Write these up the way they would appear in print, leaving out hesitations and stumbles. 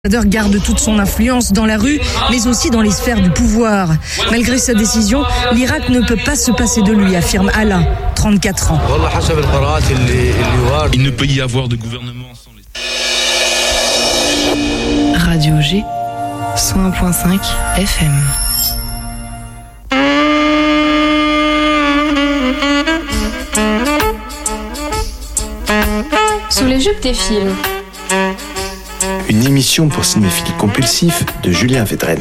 Garde toute son influence dans la rue, mais aussi dans les sphères du pouvoir. Malgré sa décision, l'Irak ne peut pas se passer de lui, affirme Alaa, 34 ans. Il ne peut y avoir de gouvernement sans les... Radio G, 101.5 FM. Sous les jupes des films. Une émission pour cinéphiles compulsifs de Julien Védrenne.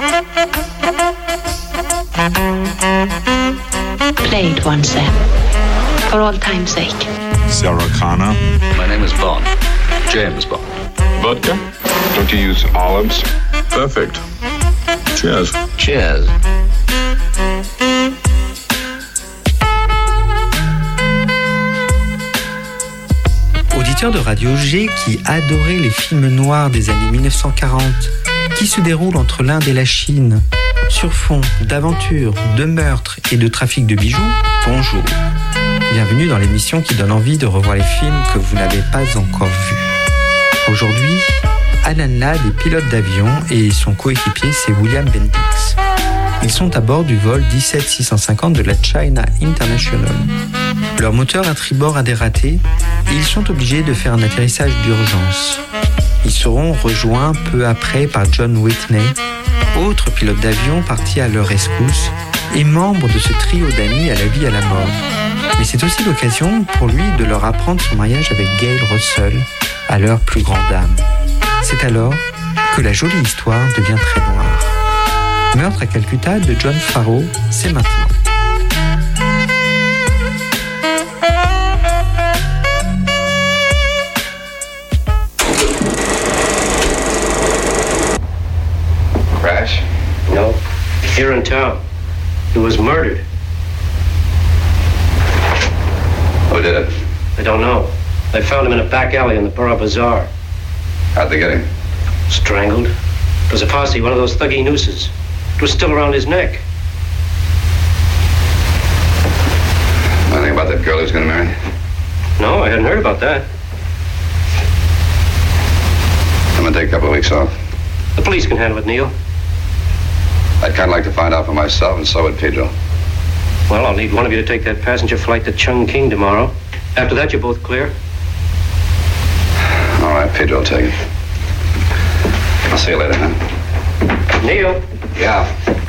Play it once then, for all time's sake. Sarah Connor. My name is Bond. James Bond. Vodka? Don't you use olives? Perfect. Cheers. Cheers. Auditeur de Radio G qui adorait les films noirs des années 1940, qui se déroulent entre l'Inde et la Chine, sur fond d'aventures, de meurtres et de trafic de bijoux, bonjour. Bienvenue dans l'émission qui donne envie de revoir les films que vous n'avez pas encore vus. Aujourd'hui, Alan Ladd est pilote d'avion et son coéquipier c'est William Bendix. Ils sont à bord du vol 17650 de la China International. Leur moteur à tribord a dératé et ils sont obligés de faire un atterrissage d'urgence. Ils seront rejoints peu après par John Whitney, autre pilote d'avion parti à leur rescousse et membre de ce trio d'amis à la vie et à la mort. Mais c'est aussi l'occasion pour lui de leur apprendre son mariage avec Gail Russell, à leur plus grande dame. C'est alors que la jolie histoire devient très noire. Meurtre à Calcutta de John Farrow, c'est maintenant. Crash? No. Here in town. He was murdered. Who did it? I don't know. They found him in a back alley in the Borough Bazaar. How'd they get him? Strangled. It was a posse, one of those thuggy nooses. It was still around his neck. Anything about that girl he was going to marry? No, I hadn't heard about that. I'm going to take a couple of weeks off. The police can handle it, Neil. I'd kind of like to find out for myself, and so would Pedro. Well, I'll need one of you to take that passenger flight to Chungking tomorrow. After that, you're both clear. All right, Pedro will take it. I'll see you later, huh? Neil. Yeah.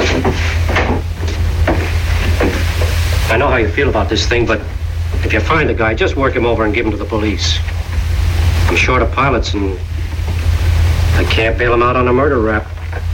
I know how you feel about this thing, but if you find the guy, just work him over and give him to the police. I'm short of pilots and I can't bail him out on a murder rap.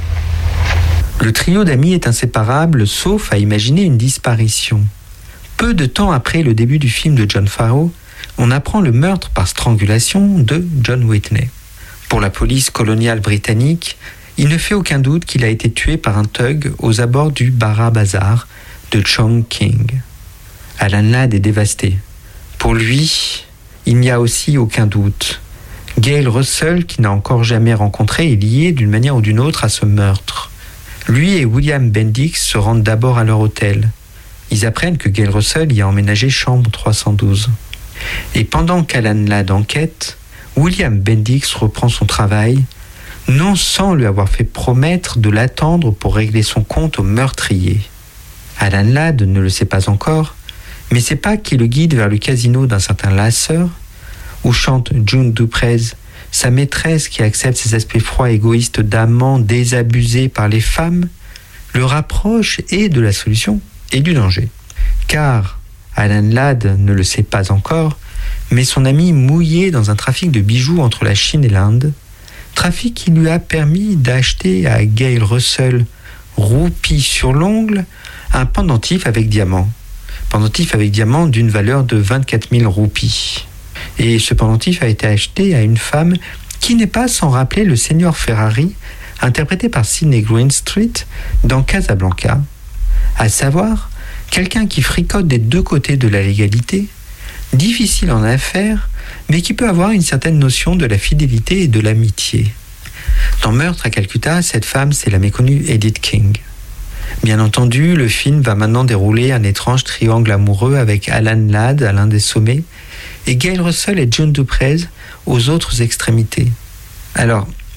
Le trio d'amis est inséparable, sauf à imaginer une disparition. Peu de temps après le début du film de John Farrow, on apprend le meurtre par strangulation de John Whitney. Pour la police coloniale britannique, il ne fait aucun doute qu'il a été tué par un thug aux abords du Borough Bazaar de Chongqing. Alan Ladd est dévasté. Pour lui, il n'y a aussi aucun doute. Gail Russell, qu'il n'a encore jamais rencontré, est lié d'une manière ou d'une autre à ce meurtre. Lui et William Bendix se rendent d'abord à leur hôtel. Ils apprennent que Gail Russell y a emménagé chambre 312. Et pendant qu'Alan Ladd enquête, William Bendix reprend son travail, non sans lui avoir fait promettre de l'attendre pour régler son compte au meurtrier. Alan Ladd ne le sait pas encore, mais c'est Pac qui le guide vers le casino d'un certain Lasser, où chante June Duprez, sa maîtresse qui accepte ses aspects froids et égoïstes d'amant désabusé par les femmes, le rapproche et de la solution et du danger. Car Alan Ladd ne le sait pas encore, mais son ami mouillé dans un trafic de bijoux entre la Chine et l'Inde, trafic qui lui a permis d'acheter à Gail Russell, roupie sur l'ongle, un pendentif avec diamant. Pendentif avec diamant d'une valeur de 24 000 roupies. Et ce pendentif a été acheté à une femme qui n'est pas sans rappeler le Seigneur Ferrari, interprété par Sidney Greenstreet dans Casablanca, à savoir quelqu'un qui fricote des deux côtés de la légalité, difficile en affaires, mais qui peut avoir une certaine notion de la fidélité et de l'amitié. Dans Meurtre à Calcutta, cette femme, c'est la méconnue Edith King. Bien entendu, le film va maintenant dérouler un étrange triangle amoureux avec Alan Ladd à l'un des sommets et Gail Russell et June Duprez aux autres extrémités. Alors,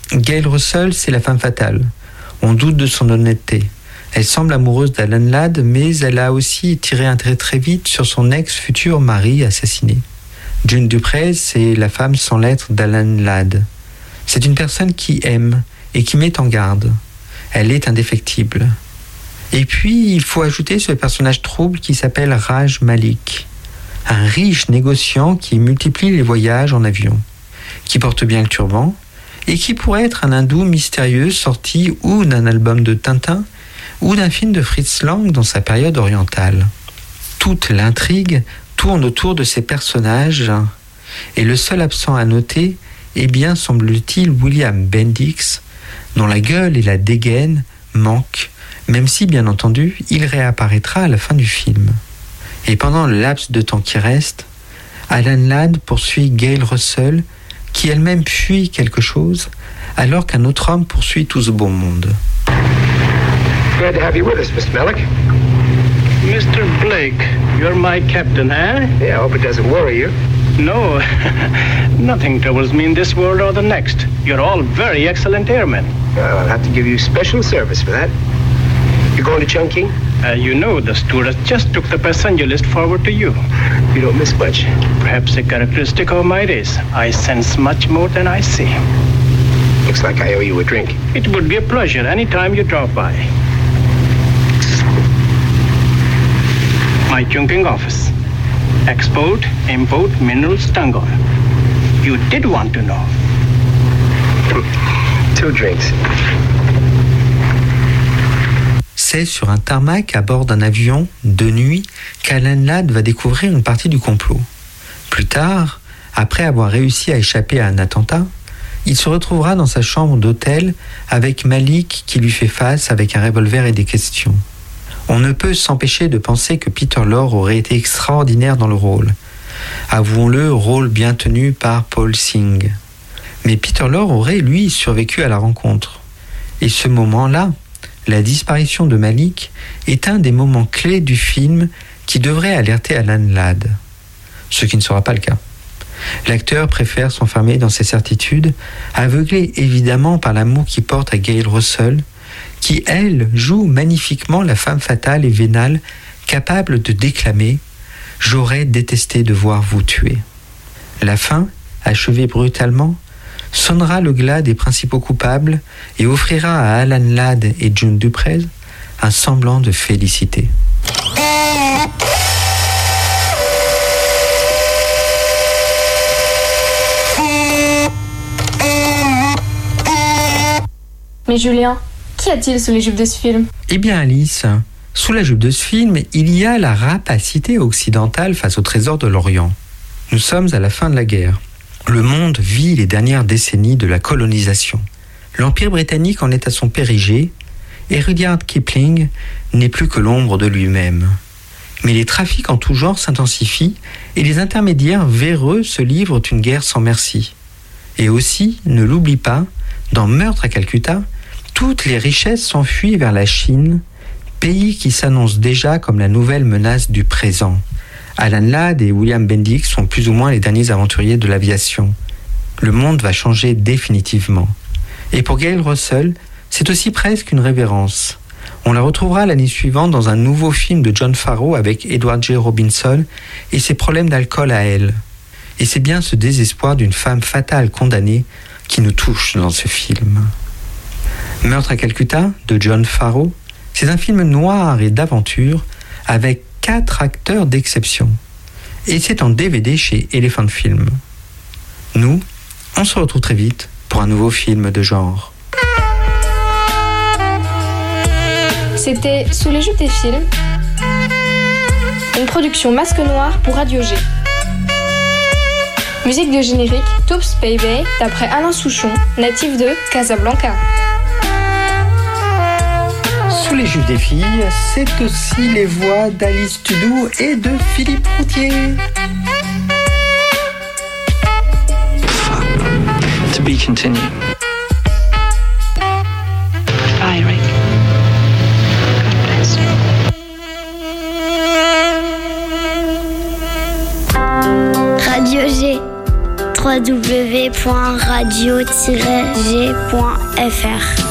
Gail Russell, c'est la femme fatale. On doute de son honnêteté. Elle semble amoureuse d'Alan Ladd, mais elle a aussi tiré un trait très vite sur son ex-futur mari assassiné. June Duprez, c'est la femme sans lettre d'Alan Ladd. C'est une personne qui aime et qui met en garde. Elle est indéfectible. Et puis, il faut ajouter ce personnage trouble qui s'appelle Raj Malik. Un riche négociant qui multiplie les voyages en avion, qui porte bien le turban et qui pourrait être un hindou mystérieux sorti ou d'un album de Tintin ou d'un film de Fritz Lang dans sa période orientale. Toute l'intrigue tourne autour de ces personnages et le seul absent à noter est bien, semble-t-il, William Bendix, dont la gueule et la dégaine manquent, même si, bien entendu, il réapparaîtra à la fin du film. Et pendant le laps de temps qui reste, Alan Ladd poursuit Gail Russell, qui elle-même fuit quelque chose, alors qu'un autre homme poursuit tout ce beau monde. Glad to have you with us, Mr. Malik. Mr. Blake, you're my captain, eh? Yeah, I hope it doesn't worry you. No, nothing troubles me in this world or the next. You're all very excellent airmen. Well, I'll have to give you special service for that. You going to Chungking? You know, the stewardess just took the passenger list forward to you. You don't miss much. Perhaps a characteristic of my race. I sense much more than I see. Looks like I owe you a drink. It would be a pleasure any time you drop by. My Chungking office. Export, import, minerals, tung oil. You did want to know. 2 drinks. C'est sur un tarmac à bord d'un avion, de nuit, qu'Alan Ladd va découvrir une partie du complot. Plus tard, après avoir réussi à échapper à un attentat, il se retrouvera dans sa chambre d'hôtel avec Malik qui lui fait face avec un revolver et des questions. On ne peut s'empêcher de penser que Peter Lorre aurait été extraordinaire dans le rôle. Avouons-le, rôle bien tenu par Paul Singh. Mais Peter Lorre aurait, lui, survécu à la rencontre. Et ce moment-là, la disparition de Malik, est un des moments clés du film qui devrait alerter Alan Ladd. Ce qui ne sera pas le cas. L'acteur préfère s'enfermer dans ses certitudes, aveuglé évidemment par l'amour qu'il porte à Gail Russell, qui, elle, joue magnifiquement la femme fatale et vénale, capable de déclamer « J'aurais détesté devoir vous tuer ». La fin, achevée brutalement, sonnera le glas des principaux coupables et offrira à Alan Ladd et June Duprez un semblant de félicité. Mais Julien, qu'y a-t-il sous les jupes de ce film ? Eh bien Alice, sous la jupe de ce film, il y a la rapacité occidentale face au trésor de l'Orient. Nous sommes à la fin de la guerre. Le monde vit les dernières décennies de la colonisation. L'Empire britannique en est à son périgée, et Rudyard Kipling n'est plus que l'ombre de lui-même. Mais les trafics en tout genre s'intensifient, et les intermédiaires véreux se livrent une guerre sans merci. Et aussi, ne l'oublie pas, dans Meurtre à Calcutta, toutes les richesses s'enfuient vers la Chine, pays qui s'annonce déjà comme la nouvelle menace du présent. Alan Ladd et William Bendix sont plus ou moins les derniers aventuriers de l'aviation. Le monde va changer définitivement. Et pour Gail Russell, c'est aussi presque une révérence. On la retrouvera l'année suivante dans un nouveau film de John Farrow avec Edward J. Robinson et ses problèmes d'alcool à elle. Et c'est bien ce désespoir d'une femme fatale condamnée qui nous touche dans ce film. Meurtre à Calcutta de John Farrow, c'est un film noir et d'aventure avec 4 acteurs d'exception. Et c'est en DVD chez Elephant Film. Nous, on se retrouve très vite pour un nouveau film de genre. C'était Sous les jupes des films, une production Masque Noir pour Radio G. Musique de générique Toops Baby d'après Alain Souchon, natif de Casablanca. Sous les jupes des filles, c'est aussi les voix d'Alice Tudou et de Philippe Routier. To be continued. Bye, Rick. God bless you. Radio G, www.radio-g.fr.